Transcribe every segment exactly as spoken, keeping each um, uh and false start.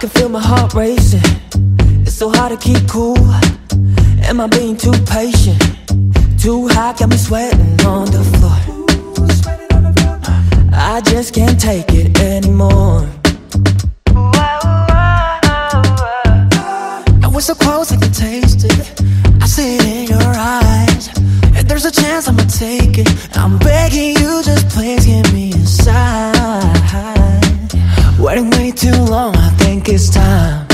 can feel my heart racing. It's so hard to keep cool. Am I being too patient? Too high, got me sweating on the floor. I just can't take it anymore. I was so close, I can taste it. I see it in your eyes. If there's a chance, I'ma take it. I'm begging you, just please give me a sign. Waiting way too long, I think it's time.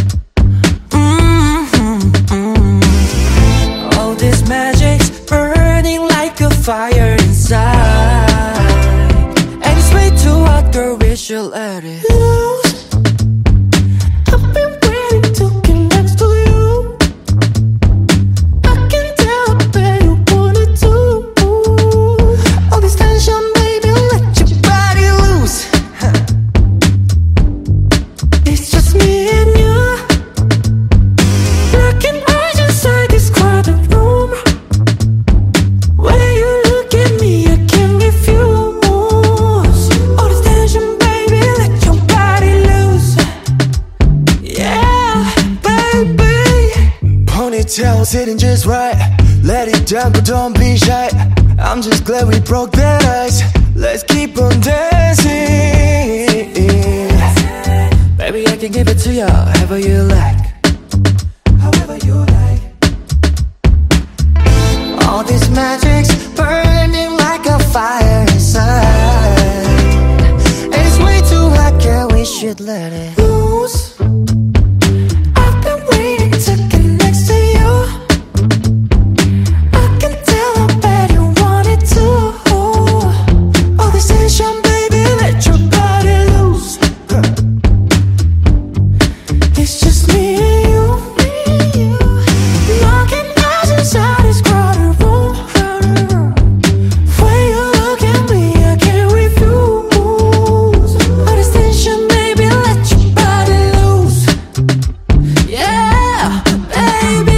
Mm-hmm-hmm. Oh, this magic's burning like a fire inside, and it's way too hot, girl, we should let it loose. I've been waiting to get next to you. I can tell, babe, you want it too. All this tension, baby, let your body loose. It's just me and you, looking eyes inside this crowded room. When you look at me, I can't refuse. All this tension, baby, let your body loose. Yeah, baby. Ponytail sitting just right. Let it down, but don't be shy. I'm just glad we broke that ice. Let's keep on dancing. Baby, I can give it to you however you like. However you like. All this magic's burning like a fire inside, and it's way too hot, girl, we should let it loose. I've been waiting to get next to you. I can tell how bad you want it too. All this tension, baby, let your body loose. It's just me and you, looking eyes inside this crowded room. When you look at me, I can't refuse. All this tension, baby, let your body loose. Yeah, baby.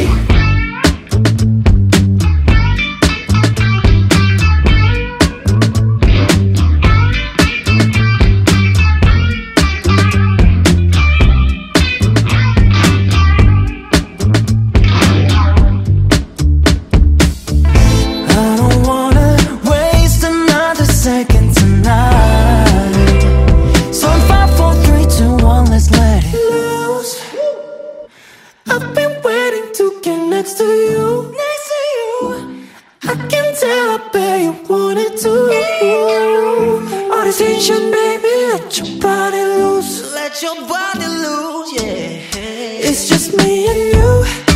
I don't wanna waste another second tonight. So in five, four, three, two, one, let's let it loose. I've been waiting to get next to you. Next to you. I can tell, I bet you want it too. All this tension, baby, let your body loose. Let your body loose, yeah. It's just me and you.